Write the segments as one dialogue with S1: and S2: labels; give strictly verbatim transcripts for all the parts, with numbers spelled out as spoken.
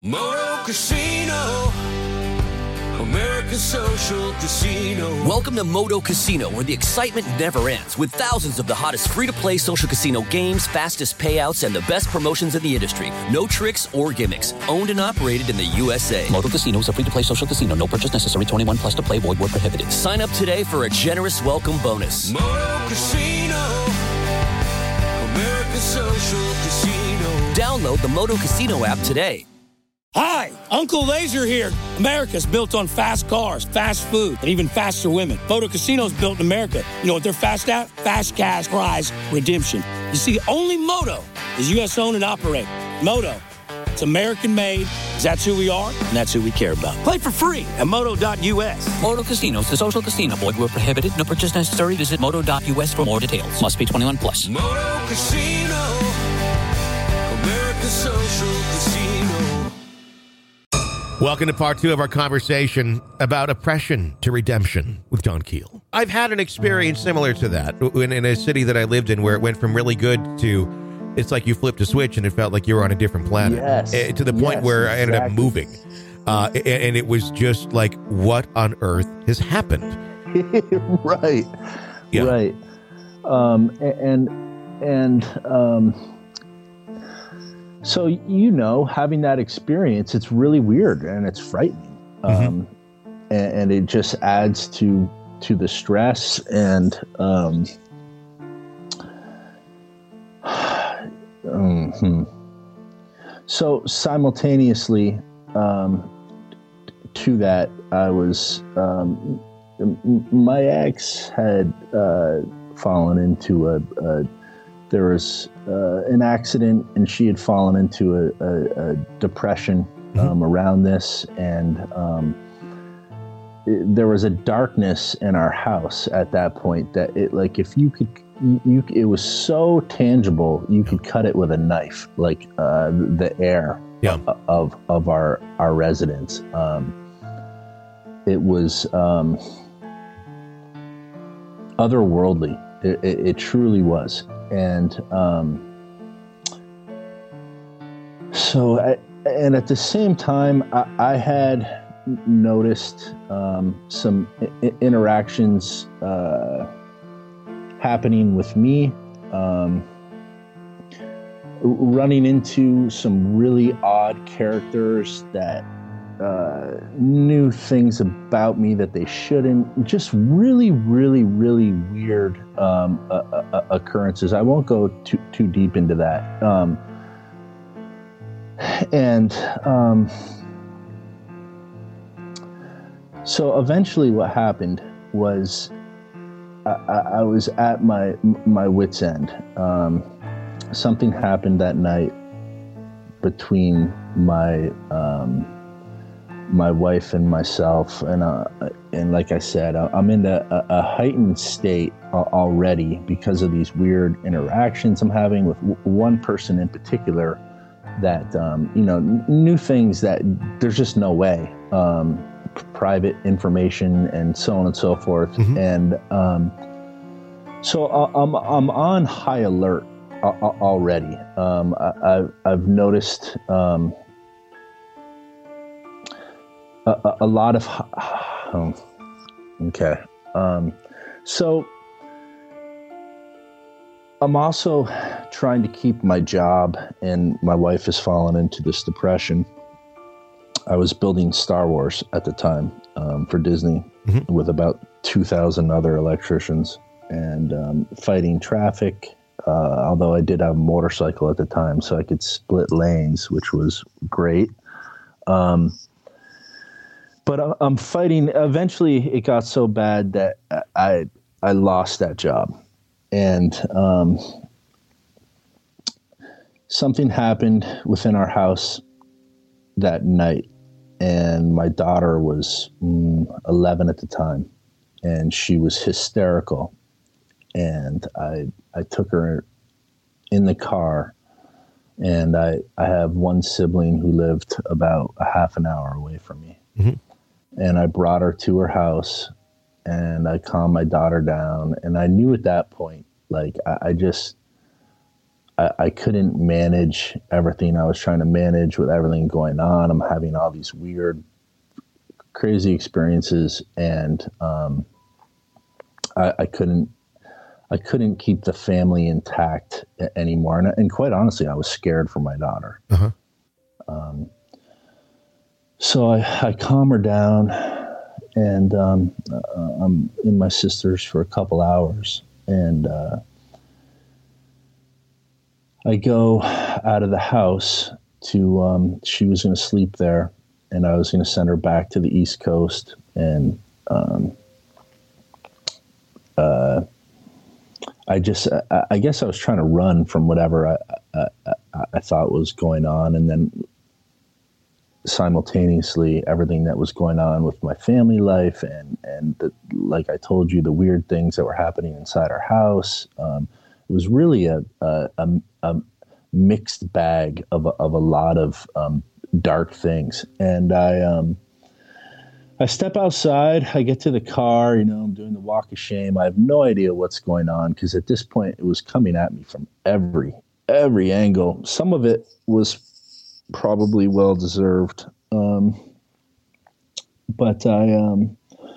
S1: Moto Casino, American Social Casino.
S2: Welcome to Moto Casino, where the excitement never ends, with thousands of the hottest free-to-play social casino games, fastest payouts, and the best promotions in the industry. No tricks or gimmicks. Owned and operated in the U S A.
S3: Moto Casino is a free-to-play social casino. No purchase necessary. twenty-one plus to play. Void where prohibited.
S2: Sign up today for a generous welcome bonus.
S1: Moto Casino, American Social Casino.
S2: Download the Moto Casino app today.
S4: Hi, Uncle Laser here. America's built on fast cars, fast food, and even faster women. Moto Casino's built in America. You know what they're fast at? Fast cash prize redemption. You see, only Moto is U S owned and operated. Moto, it's American made. That's who we are, and that's who we care about. Play for free at moto dot U S.
S3: Moto Casino is the social casino. Void where prohibited. No purchase necessary. Visit moto dot U S for more details. Must be twenty-one plus.
S1: Moto Casino, American Social Casino.
S5: Welcome to part two of our conversation about oppression to redemption with John Keel. I've had an experience similar to that in, in a city that I lived in where it went from really good to, it's like you flipped a switch and it felt like you were on a different planet.
S6: Yes.
S5: Uh, to the point
S6: yes,
S5: where I ended
S6: exactly.
S5: up moving. Uh, and, and it was just like, what on earth has happened?
S6: right.
S5: Yeah.
S6: Right. Um, and, and, um, so, you know, having that experience, it's really weird and it's frightening.
S5: Mm-hmm.
S6: Um, and, and it just adds to, to the stress and, um, mm-hmm. So simultaneously, um, to that, I was, um, m- my ex had, uh, fallen into a, a there was uh, an accident and she had fallen into a, a, a depression um, mm-hmm. around this. And um, it, there was a darkness in our house at that point that it, like, if you could, you, you it was so tangible, you could cut it with a knife, like uh, the air
S5: yeah.
S6: of, of our, our residence. Um, it was um, otherworldly. It, it, it truly was. And um, so, I, and at the same time, I, I had noticed um, some I- interactions uh, happening with me, um, running into some really odd characters that uh, knew things about me that they shouldn't. Just really, really, really weird um, uh, uh, occurrences. I won't go too too deep into that. Um, and um, so eventually, what happened was I, I was at my my wit's end. Um, something happened that night between my um, my wife and myself, and uh, and like I said, I'm in a, a heightened state already because of these weird interactions I'm having with w- one person in particular that um, you know knew things that there's just no way, um, p- private information and so on and so forth, mm-hmm. and um, so I'm I'm on high alert already. Um, I, I've I've noticed. Um, A, a lot of, um, okay. Um, so I'm also trying to keep my job, and my wife has fallen into this depression. I was building Star Wars at the time um, for Disney mm-hmm. with about two thousand other electricians and um, fighting traffic. Uh, although I did have a motorcycle at the time, so I could split lanes, which was great. Um, But I'm fighting. Eventually, it got so bad that I I lost that job, and um, something happened within our house that night. And my daughter was mm, eleven at the time, and she was hysterical. And I I took her in the car, and I I have one sibling who lived about a half an hour away from me. Mm-hmm. And I brought her to her house, and I calmed my daughter down. And I knew at that point, like, I, I just, I, I couldn't manage everything I was trying to manage with everything going on. I'm having all these weird, crazy experiences, and um, I, I couldn't I couldn't keep the family intact anymore. And, and quite honestly, I was scared for my daughter.
S5: Uh-huh.
S6: Um, so I, I calm her down, and um, uh, I'm in my sister's for a couple hours, and uh, I go out of the house to, um, she was going to sleep there, and I was going to send her back to the East Coast. And um, uh, I just, I, I guess I was trying to run from whatever I, I, I, I thought was going on. And then simultaneously, everything that was going on with my family life, and, and the, like I told you, the weird things that were happening inside our house. Um, it was really a, a, a, a mixed bag of a, of a lot of um, dark things. And I, um, I step outside, I get to the car, you know, I'm doing the walk of shame. I have no idea what's going on, because at this point it was coming at me from every, every angle. Some of it was probably well-deserved. Um, but I, um,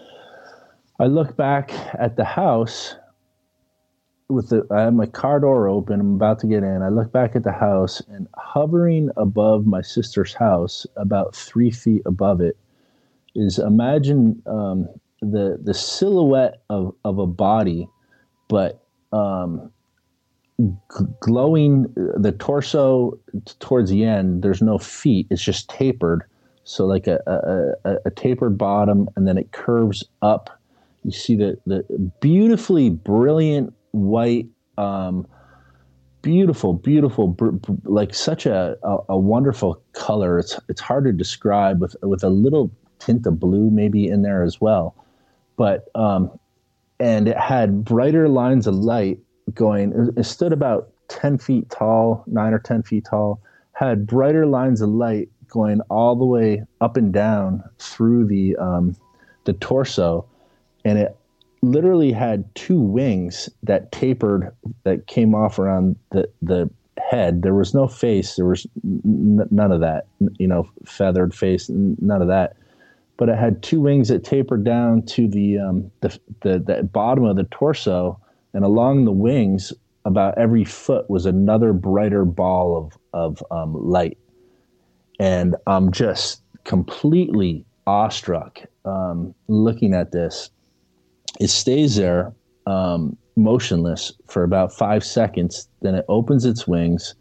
S6: I look back at the house with the, I have my car door open. I'm about to get in. I look back at the house, and hovering above my sister's house, about three feet above it, is, imagine um, the the silhouette of, of a body, but um, g- glowing, the torso t- towards the end, there's no feet. It's just tapered. So like a, a, a, a tapered bottom, and then it curves up. You see the, the beautifully brilliant white, um, beautiful, beautiful, br- br- like such a, a, a wonderful color. It's it's hard to describe, with with a little tint of blue maybe in there as well. But um, and it had brighter lines of light going. It stood about ten feet tall, nine or ten feet tall. Had brighter lines of light going all the way up and down through the um, the torso, and it literally had two wings that tapered, that came off around the, the head. There was no face. There was n- none of that, you know, feathered face, n- none of that. But it had two wings that tapered down to the, um, the, the, the bottom of the torso. And along the wings, about every foot, was another brighter ball of, of um, light. And I'm just completely awestruck um, looking at this. It stays there um, motionless for about five seconds. Then it opens its wings,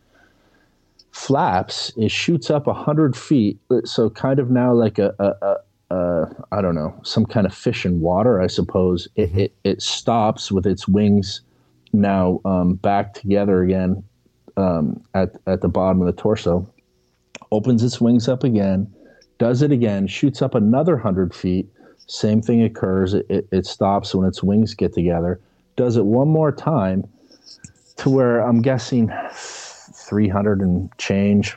S6: flaps. It shoots up a hundred feet. So kind of now like a, a, a, a, I don't know, some kind of fish in water, I suppose. It, mm-hmm. it, it stops with its wings now um, back together again um, at, at the bottom of the torso, opens its wings up again, does it again, shoots up another hundred feet. Same thing occurs. It, it, it stops when its wings get together. Does it one more time, to where I'm guessing three hundred and change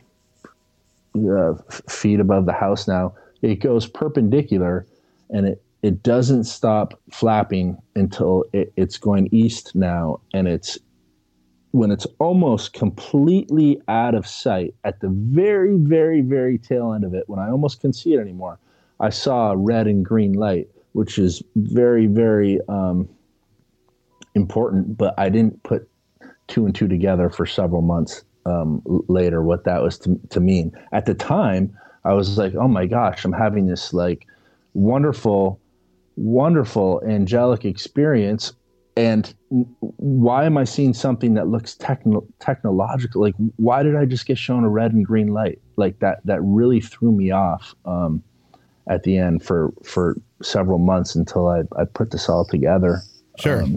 S6: uh, feet above the house now. It goes perpendicular, and it, it doesn't stop flapping until it, it's going east now. And it's when it's almost completely out of sight, at the very, very, very tail end of it, when I almost couldn't see it anymore, I saw a red and green light, which is very, very um, important, but I didn't put two and two together for several months um, later, what that was to, to mean. At the time, I was like, oh my gosh, I'm having this like wonderful, wonderful angelic experience. And why am I seeing something that looks techno- technological? Like, why did I just get shown a red and green light? Like that, that really threw me off. Um, at the end for, for several months until I, I put this all together.
S5: Sure. Um,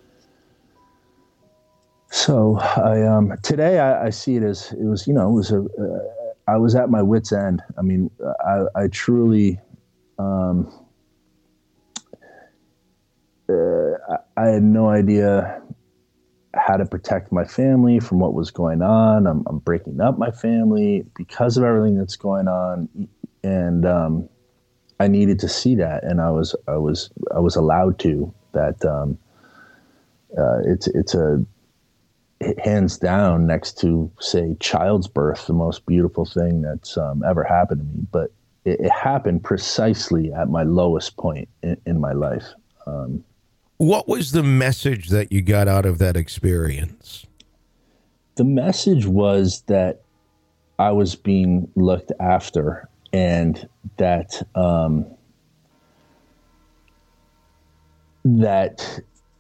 S6: so I, um, today I, I see it as, it was, you know, it was a, uh, I was at my wit's end. I mean, I, I truly, um, uh, I, I had no idea how to protect my family from what was going on. I'm, I'm breaking up my family because of everything that's going on. And, um, I needed to see that, and I was I was I was allowed to. That um, uh, it's it's a hands down, next to, say, child's birth, the most beautiful thing that's um, ever happened to me. But it, it happened precisely at my lowest point in, in my life. Um,
S5: what was the message that you got out of that experience?
S6: The message was that I was being looked after, and that um, that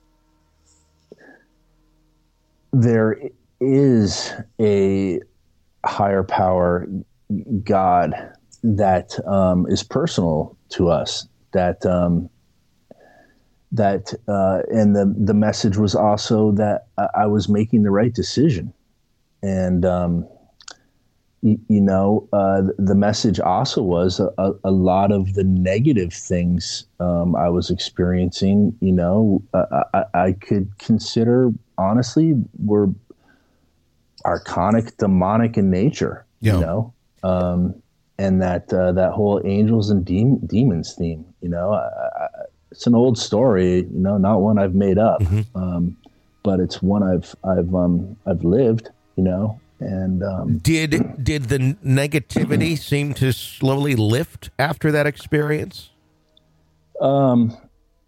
S6: there is a higher power, God, that um, is personal to us. That um, that uh, and the the message was also that I, I was making the right decision, and um, you, you know uh, the message also was a, a lot of the negative things um, I was experiencing. You know, uh, I, I could consider honestly were archonic, demonic in nature. Yeah. You know, um, and that uh, that whole angels and de- demons theme. You know, I, I, it's an old story. You know, not one I've made up, mm-hmm. um, but it's one I've I've um, I've lived. You know, and um,
S5: did did the negativity seem to slowly lift after that experience?
S6: Um,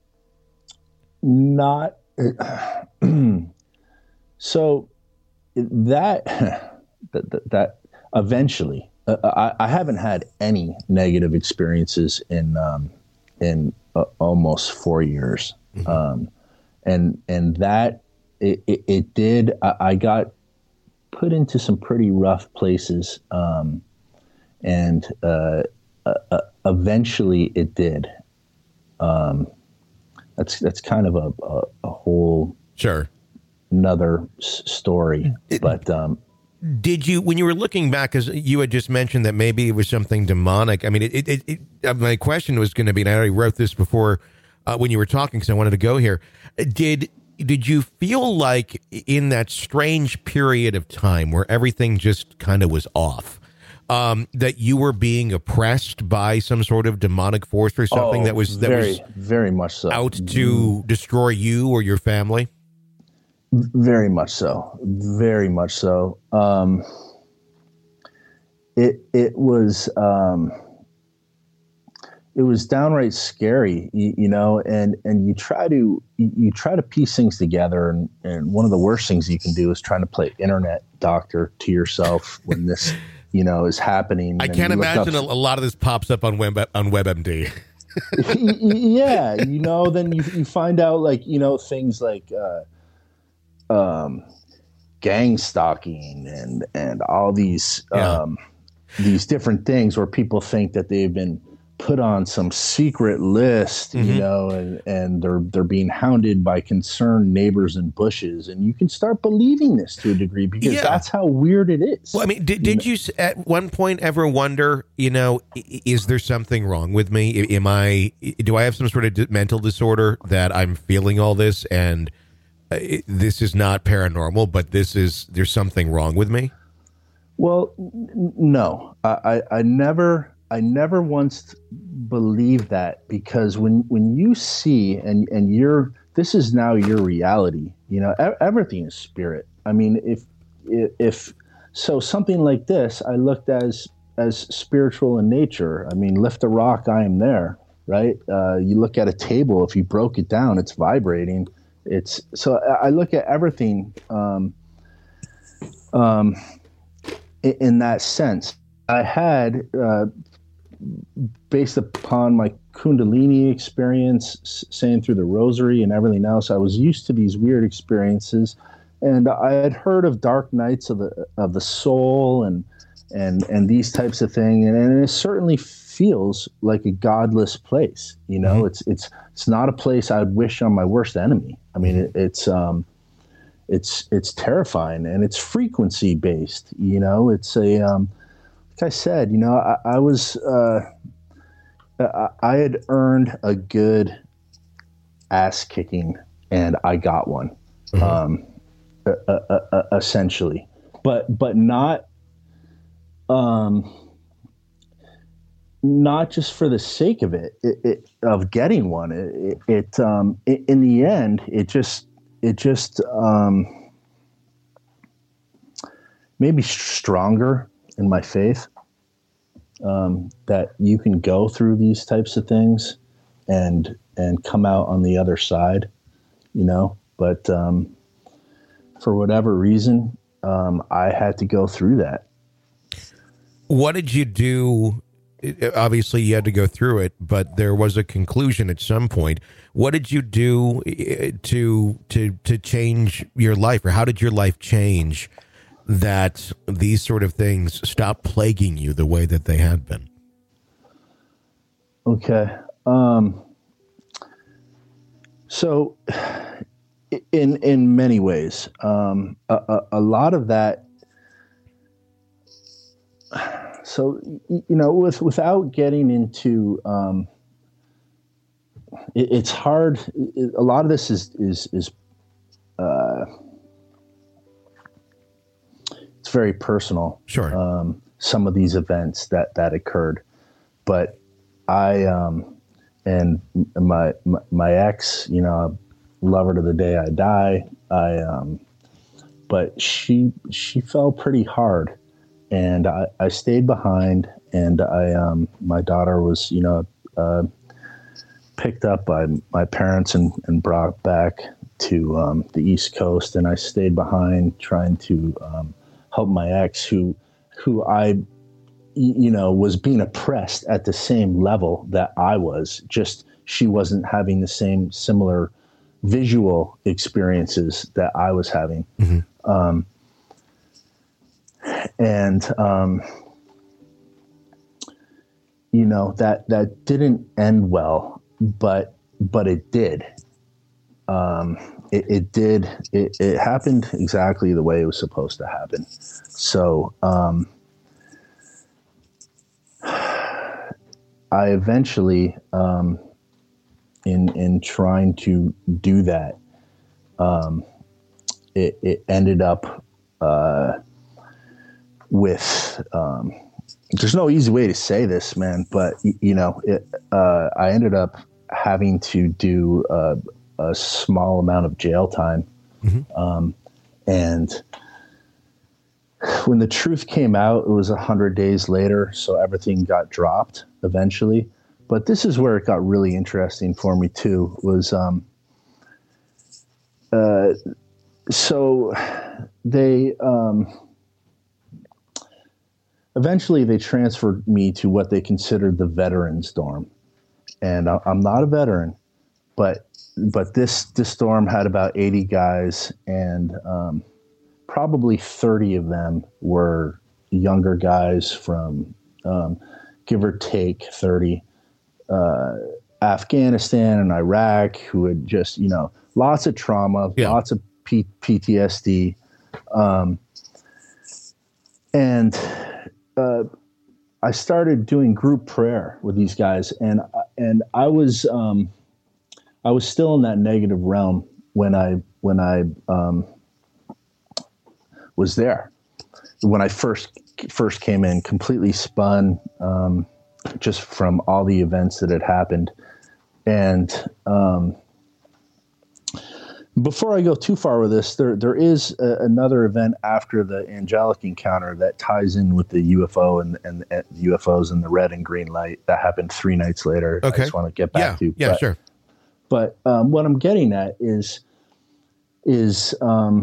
S6: not. So that, that, that eventually, uh, I, I haven't had any negative experiences in, um, in uh, almost four years. Mm-hmm. Um, and, and that it, it, it did, I, I got put into some pretty rough places. Um, and, uh, uh, eventually it did. Um, that's, that's kind of a, a, a whole,
S5: sure.
S6: another s- story, but um,
S5: did you, when you were looking back, because you had just mentioned that maybe it was something demonic. I mean, it. it, it, it my question was going to be, and I already wrote this before uh, when you were talking, because I wanted to go here. Did did you feel like in that strange period of time where everything just kind of was off, um, that you were being oppressed by some sort of demonic force or something
S6: oh,
S5: that was that
S6: very,
S5: was
S6: very much so
S5: out to destroy you or your family?
S6: Very much so. Very much so. Um, it it was um, it was downright scary, you, you know. And, and you try to you try to piece things together, and, and one of the worst things you can do is trying to play internet doctor to yourself when this, you know, is happening.
S5: I can't imagine
S6: up,
S5: a, a lot of this pops up on Web on WebMD.
S6: Yeah, you know. Then you you find out, like, you know, things like. Uh, Um, gang stalking and and all these
S5: yeah.
S6: um, these different things where people think that they've been put on some secret list, mm-hmm. you know, and, and they're they're being hounded by concerned neighbors and bushes, and you can start believing this to a degree because yeah. that's how weird it is.
S5: Well, I mean, did, did you at one point ever wonder, you know, is there something wrong with me? Am I do I have some sort of mental disorder that I'm feeling all this and It, this is not paranormal, but this is, there's something wrong with me?
S6: Well, n- no, I, I, I never, I never once believed that, because when, when you see, and, and you're, this is now your reality, you know, e- everything is spirit. I mean, if, if, so something like this, I looked as, as spiritual in nature. I mean, lift a rock, I am there, right? Uh, you look at a table, if you broke it down, it's vibrating. It's so I look at everything um, um, in, in that sense. I had, uh, based upon my Kundalini experience, saying through the rosary and everything else, I was used to these weird experiences, and I had heard of dark nights of the of the soul and and and these types of things, and, and it certainly feels like a godless place. You know, mm-hmm. it's it's it's not a place I'd wish on my worst enemy. I mean, it, it's um, it's it's terrifying, and it's frequency based. You know, it's a um, like I said, you know, I, I was uh, I, I had earned a good ass kicking, and I got one, mm-hmm. um, uh, uh, uh, essentially, but but not um. not just for the sake of it, it, it of getting one. It, it, it um, it, in the end, it just, it just, um, maybe stronger in my faith, um, that you can go through these types of things and and come out on the other side, you know. But um, for whatever reason, um, I had to go through that.
S5: What did you do? Obviously, you had to go through it, but there was a conclusion at some point. What did you do to to to change your life, or how did your life change that these sort of things stopped plaguing you the way that they had been?
S6: Okay. Um, so, in in many ways, um, a, a, a lot of that. So, you know, with without getting into, um, it, it's hard. It, a lot of this is is is uh, it's very personal.
S5: Sure.
S6: Um, some of these events that that occurred, but I um, and my, my my ex, you know, love her to the day I die. I um, but she she fell pretty hard. And I, I stayed behind, and I, um, my daughter was, you know, uh, picked up by my parents and, and brought back to um, the East Coast. And I stayed behind trying to um, help my ex, who, who I, you know, was being oppressed at the same level that I was. Just she wasn't having the same similar visual experiences that I was having. Mm-hmm. Um, And, um, you know, that, that didn't end well, but, but it did. Um, it, it did. It, it happened exactly the way it was supposed to happen. So, um, I eventually, um, in, in trying to do that, um, it, it ended up, uh, with, um, there's no easy way to say this, man, but you know, it, uh, I ended up having to do a, a small amount of jail time. Mm-hmm. Um, and when the truth came out, it was a hundred days later. So everything got dropped eventually, but this is where it got really interesting for me too, was, um, uh, so they, um, eventually, they transferred me to what they considered the veterans dorm, and I'm not a veteran, but but this this dorm had about eighty guys, and um, probably thirty of them were younger guys from, um, give or take, thirty, uh, Afghanistan and Iraq, who had just, you know, lots of trauma, yeah. lots of P- PTSD, um, and Uh, I started doing group prayer with these guys, and and I was um, I was still in that negative realm when I when I um, was there. When I first first came in, completely spun um, just from all the events that had happened, and um, before I go too far with this, there there is a, another event after the angelic encounter that ties in with the U F O and and, and U F Os and the red and green light that happened three nights later.
S5: Okay.
S6: I just want to get back
S5: yeah.
S6: to.
S5: Yeah,
S6: but,
S5: sure.
S6: But um, what I'm getting at is is um,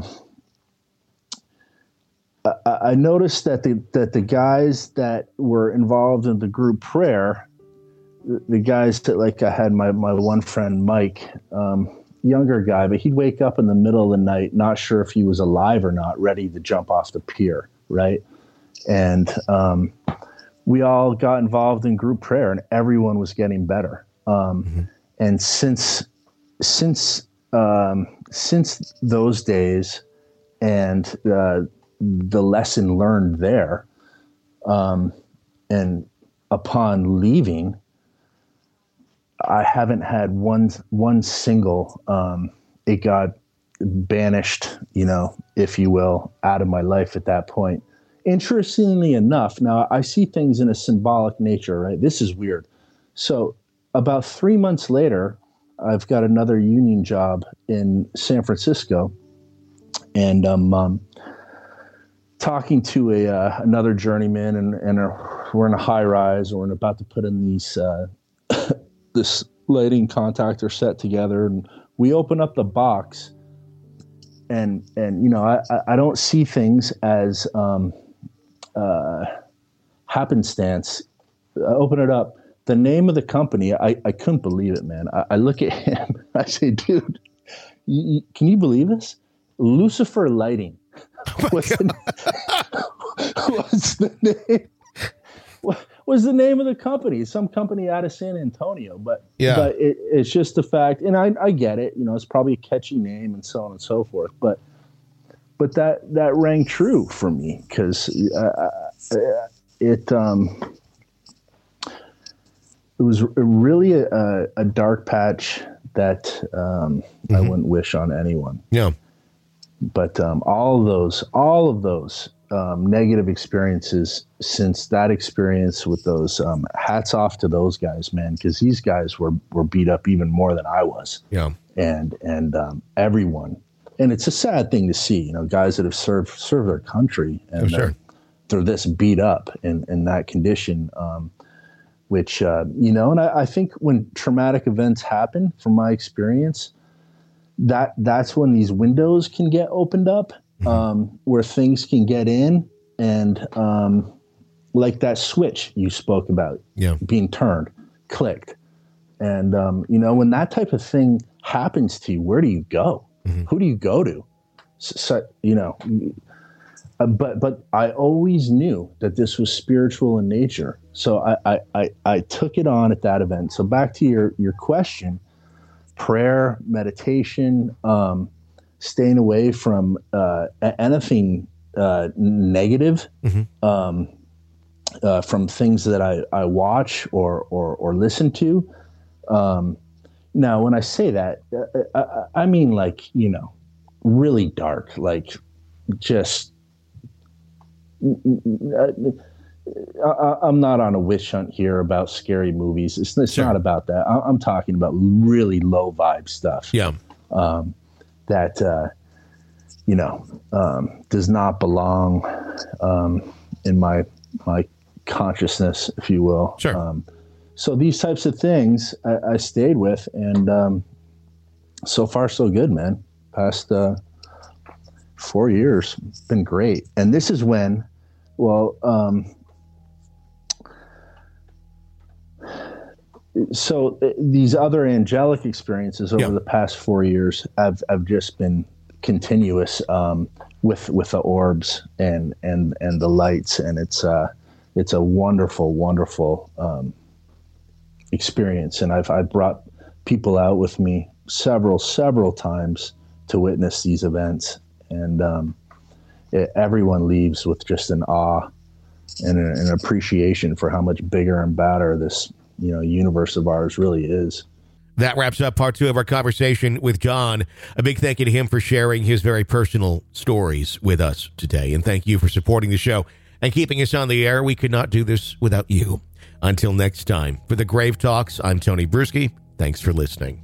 S6: I, I noticed that the that the guys that were involved in the group prayer, the, the guys that, like, I had my my one friend Mike. Um, younger guy, but he'd wake up in the middle of the night, not sure if he was alive or not, ready to jump off the pier, right? And um, we all got involved in group prayer, and everyone was getting better. Um, mm-hmm. And since since um, since those days, and uh, the lesson learned there, um, and upon leaving, I haven't had one one single. Um, it got banished, you know, if you will, out of my life at that point. Interestingly enough, now I see things in a symbolic nature, right? This is weird. So about three months later, I've got another union job in San Francisco, and um, um talking to a uh, another journeyman, and and a, we're in a high rise, and we're about to put in these uh, this lighting contactor set together, and we open up the box, and and you know I I don't see things as um, uh, happenstance. I open it up. The name of the company, I, I couldn't believe it, man. I, I look at him, I say, dude, you, you, can you believe this? Lucifer Lighting.
S5: Oh
S6: What's, the, what's the name? What was the name of the company? Some company out of San Antonio, but
S5: yeah,
S6: but it, it's just the fact, and I, I get it. You know, it's probably a catchy name and so on and so forth, but but that that rang true for me because uh, it um. It was really a, a dark patch that um, mm-hmm. I wouldn't wish on anyone.
S5: Yeah.
S6: But um, all of those, all of those um, negative experiences since that experience with those, um, hats off to those guys, man, because these guys were, were beat up even more than I was.
S5: Yeah.
S6: And and um, everyone, and it's a sad thing to see, you know, guys that have served served their country and
S5: oh, sure.
S6: they're, they're this beat up in, in that condition. Um, Which, uh, you know, and I, I think when traumatic events happen, from my experience, that that's when these windows can get opened up, mm-hmm. um, where things can get in, and um, like that switch you spoke about,
S5: yeah.
S6: being turned, clicked. And, um, you know, when that type of thing happens to you, where do you go? Mm-hmm. Who do you go to? So, you know, uh, but but I always knew that this was spiritual in nature. So I, I, I, I took it on at that event. So back to your, your question, prayer, meditation, um, staying away from uh, anything uh, negative, mm-hmm. um, uh, from things that I, I watch or, or, or listen to. Um, now, when I say that, uh, I, I mean like, you know, really dark, like just... Uh, I, I'm not on a witch hunt here about scary movies. It's, it's sure. not about that. I, I'm talking about really low vibe stuff.
S5: Yeah.
S6: Um, that, uh, you know, um, does not belong um, in my my consciousness, if you will.
S5: Sure.
S6: Um, so these types of things I, I stayed with, and um, so far so good, man. Past uh, four years, been great. And this is when, well, um, so these other angelic experiences over yeah. the past four years have, have just been continuous um, with with the orbs and and and the lights, and it's uh it's a wonderful, wonderful um, experience. And I've I've brought people out with me several several times to witness these events, and um, it, everyone leaves with just an awe and a, an appreciation for how much bigger and badder this, you know, universe of ours really is.
S5: That wraps up part two of our conversation with John. A big thank you to him for sharing his very personal stories with us today. And thank you for supporting the show and keeping us on the air. We could not do this without you. Until next time, for the Grave Talks, I'm Tony Bruschi. Thanks for listening.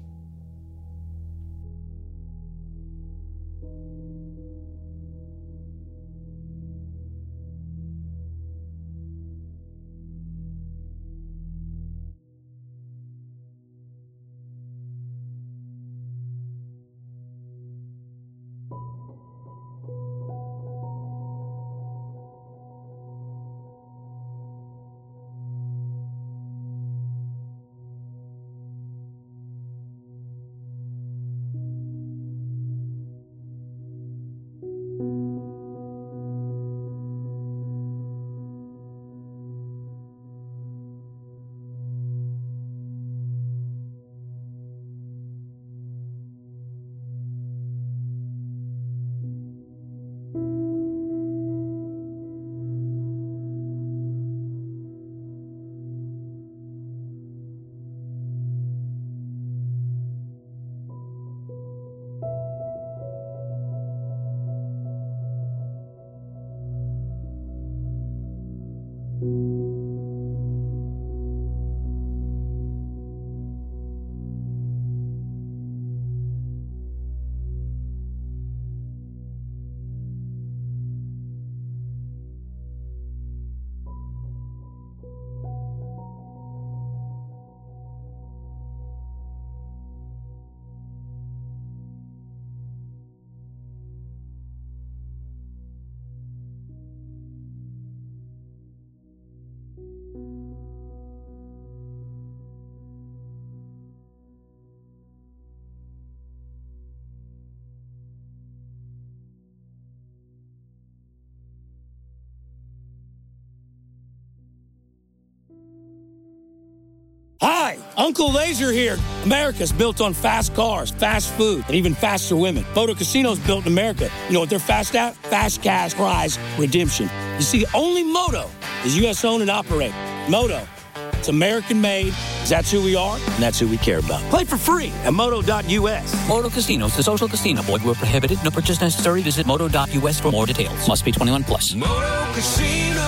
S4: Uncle Laser here. America's built on fast cars, fast food, and even faster women. Moto Casino's built in America. You know what they're fast at? Fast cash prize redemption. You see, only Moto is U S owned and operated. Moto, it's American made. That's who we are, and that's who we care about. Play for free at moto dot U S.
S3: Moto Casinos, the social casino. Void where prohibited. No purchase necessary. Visit moto dot U S for more details. Must be twenty-one plus.
S1: Moto Casino,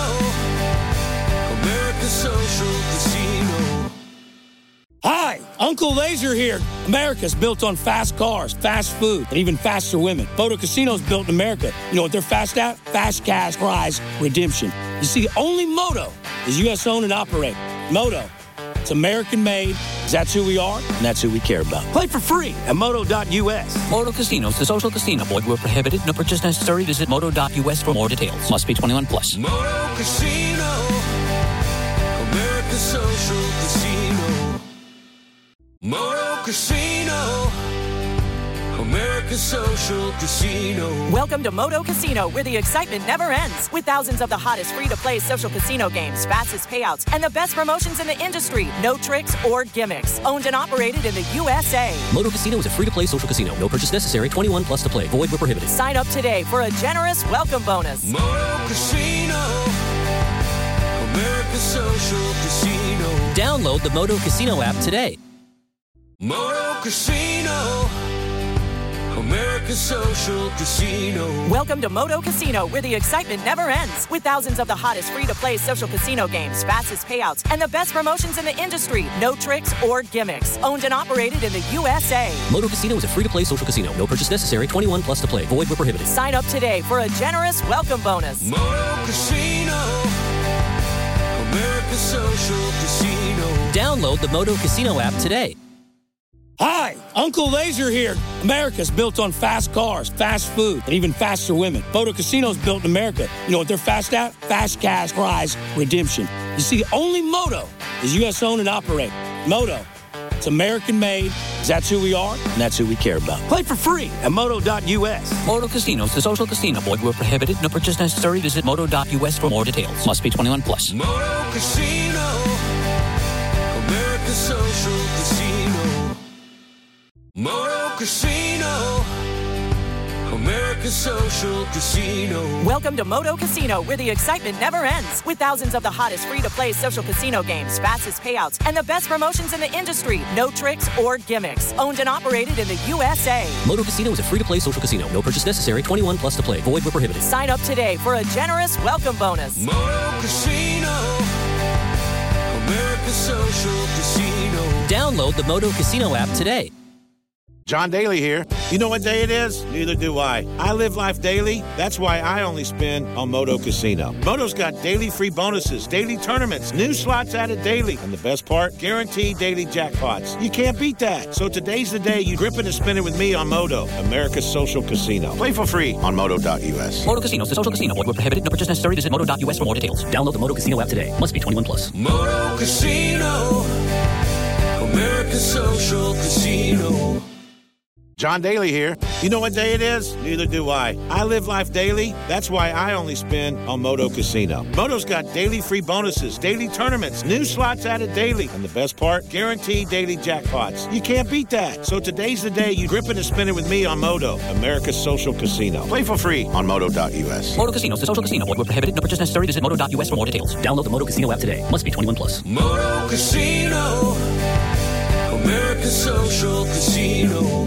S1: America's social casino.
S4: Hi, Uncle Laser here. America's built on fast cars, fast food, and even faster women. Moto Casino's built in America. You know what they're fast at? Fast cash prize redemption. You see, only Moto is U S owned and operated. Moto, it's American made. That's who we are, and that's who we care about. Play for free at moto dot U S.
S3: Moto Casinos, the social casino. Void where prohibited. No purchase necessary. Visit moto dot U S for more details. Must be twenty-one plus.
S1: Moto Casino, America's social casino. Moto Casino, America's social casino.
S7: Welcome to Moto Casino, where the excitement never ends. With thousands of the hottest free-to-play social casino games, fastest payouts, and the best promotions in the industry. No tricks or gimmicks. Owned and operated in the U S A.
S2: Moto Casino is a free-to-play social casino. No purchase necessary. twenty-one plus to play. Void where prohibited.
S7: Sign up today for a generous welcome bonus.
S1: Moto Casino, America's social casino.
S2: Download the Moto Casino app today.
S1: Moto Casino, America's social casino.
S7: Welcome to Moto Casino, where the excitement never ends. With thousands of the hottest free-to-play social casino games, fastest payouts, and the best promotions in the industry. No tricks or gimmicks. Owned and operated in the U S A.
S2: Moto Casino is a free-to-play social casino. No purchase necessary. twenty-one plus to play. Void where prohibited.
S7: Sign up today for a generous welcome bonus.
S1: Moto Casino, America's social casino.
S2: Download the Moto Casino app today.
S4: Hi, Uncle Laser here. America's built on fast cars, fast food, and even faster women. Moto Casino's built in America. You know what they're fast at? Fast cash prize redemption. You see, only Moto is U S owned and operated. Moto, it's American made. That's who we are, and that's who we care about. Play for free at moto dot U S.
S3: Moto Casinos, the social casino. Void where prohibited. No purchase necessary. Visit moto dot U S for more details. Must be twenty-one plus.
S1: Moto Casino, America's social casino. Moto Casino, America's social casino.
S7: Welcome to Moto Casino, where the excitement never ends. With thousands of the hottest free-to-play social casino games, fastest payouts, and the best promotions in the industry. No tricks or gimmicks. Owned and operated in the U S A.
S2: Moto Casino is a free-to-play social casino. No purchase necessary. twenty-one plus to play. Void where prohibited.
S7: Sign up today for a generous welcome bonus.
S1: Moto Casino, America's social casino.
S2: Download the Moto Casino app today.
S8: John Daly here. You know what day it is? Neither do I. I live life daily. That's why I only spin on Moto Casino. Moto's got daily free bonuses, daily tournaments, new slots added daily. And the best part? Guaranteed daily jackpots. You can't beat that. So today's the day you grip it and spin it with me on Moto, America's social casino. Play for free on moto dot U S.
S3: Moto Casinos, the social casino. Void where prohibited. No purchase necessary. Visit moto dot U S for more details.
S2: Download the Moto Casino app today. Must be twenty-one plus.
S1: Moto Casino, America's social casino.
S8: John Daly here. You know what day it is? Neither do I. I live life daily. That's why I only spin on Moto Casino. Moto's got daily free bonuses, daily tournaments, new slots added daily. And the best part? Guaranteed daily jackpots. You can't beat that. So today's the day you grip it and spin it with me on Moto, America's social casino. Play for free on moto dot U S.
S3: Moto Casinos, the social casino. Void where prohibited. No purchase necessary. Visit moto dot U S for more details.
S2: Download the Moto Casino app today. Must be twenty-one plus.
S1: Moto Casino, America's social casino.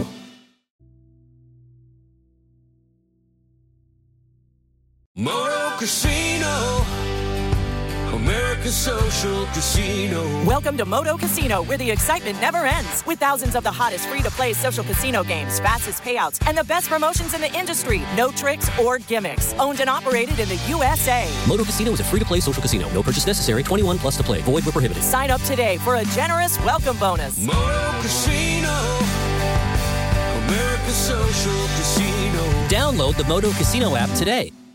S1: Moto Casino, America's social casino.
S7: Welcome to Moto Casino, where the excitement never ends. With thousands of the hottest free-to-play social casino games, fastest payouts, and the best promotions in the industry. No tricks or gimmicks. Owned and operated in the U S A.
S2: Moto Casino is a free-to-play social casino. No purchase necessary. twenty-one plus to play. Void where prohibited.
S7: Sign up today for a generous welcome bonus.
S1: Moto Casino, America's social casino.
S2: Download the Moto Casino app today.